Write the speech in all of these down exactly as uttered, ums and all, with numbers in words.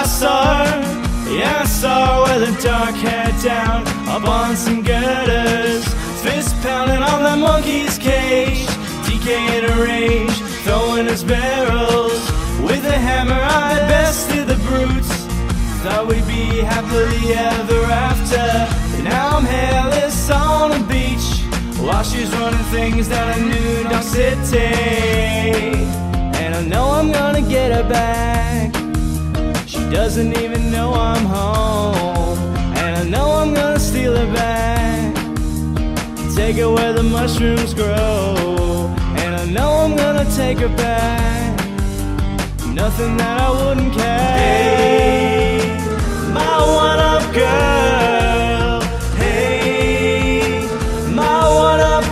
saw her, yeah, I saw her with her dark hair down up on some girders, fist pounding on the monkey's cage, D K in a rage, throwing his barrels. With a hammer I bested the brutes, thought we'd be happily ever after. But now I'm hairless on a beach, while she's running things down in New York City. And I know I'm gonna get her back, she doesn't even know I'm home. And I know I'm gonna steal her back, take her where the mushrooms grow. And I know I'm gonna take her back, nothing that I wouldn't carry. Hey, my one-up girl. Hey, my one-up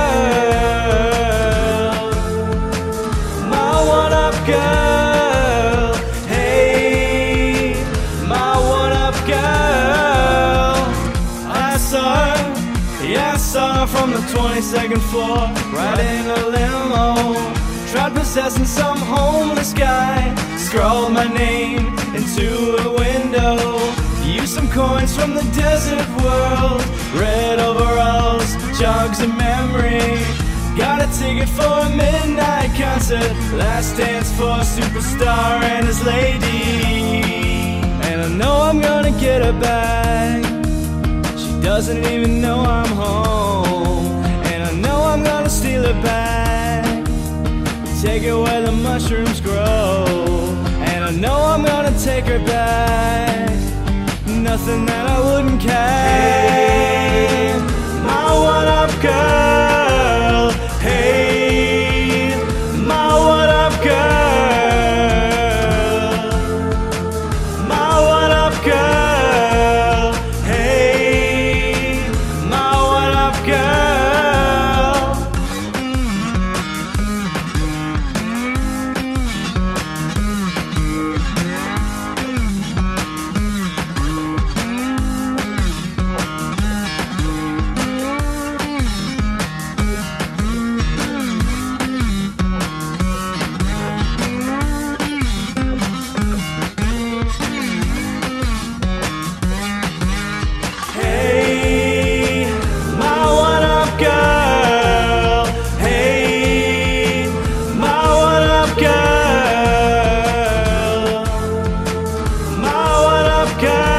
girl. My one-up girl. Hey, my one-up girl. I saw her, yeah, I saw her from the twenty-second floor, riding a limo. Tried possessing some homeless guy, scrawled my name into a window, used some coins from the desert world, red overalls, jogs of memory. Got a ticket for a midnight concert, last dance for a superstar and his lady. And I know I'm gonna get her back, she doesn't even know I'm home. And I know I'm gonna steal her back, take her where the mushrooms grow. And I know I'm gonna take her back, nothing that I wouldn't carry. My one-up girl. Hey, my one-up girl. My one-up girl. Hey, my one-up girl. Girl, my one-up girl.